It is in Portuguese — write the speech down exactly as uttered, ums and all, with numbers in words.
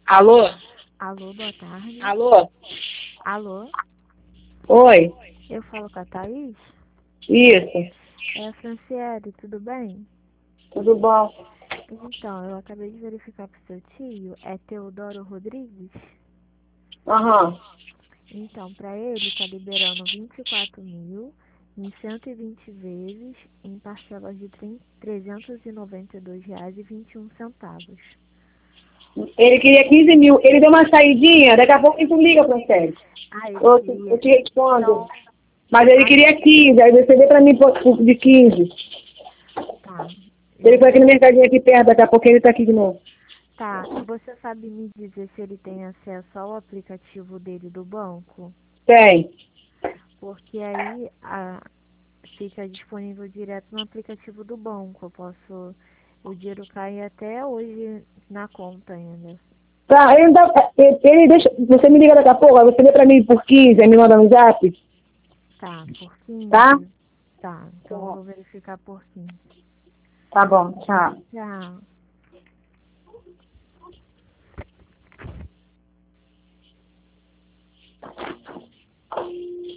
Alô? Alô, boa tarde. Alô? Alô, Oi? eu falo com a Thaís? Isso. É a Franciele, tudo bem? Tudo bom? Então, eu acabei de verificar pro seu tio, é Teodoro Rodrigues? Aham. Então, para ele tá liberando vinte e quatro mil em cento e vinte vezes em parcelas de trezentos e noventa e dois reais e vinte e um centavos. Ele queria quinze mil. Ele deu uma saidinha, daqui a pouco a gente liga pra você. Ah, ele Eu te, eu queria. te respondo. Então, Mas ele ah, queria quinze, aí você deu pra mim por- por- de quinze. tá. Ele Eu foi aqui no vou. mercadinho aqui perto, daqui a pouco ele tá aqui de novo. Tá. Você sabe me dizer se ele tem acesso ao aplicativo dele do banco? Tem. Porque aí a, fica disponível direto no aplicativo do banco. Eu posso. O dinheiro cai até hoje na conta ainda. Tá, ele, não tá, ele, ele deixa, você me liga daqui a pouco, aí você dê pra mim por quinze, aí me manda no zap, Tá, por tá? quinze. Tá, então eu vou verificar por quinze. Tá bom, tchau. Tchau.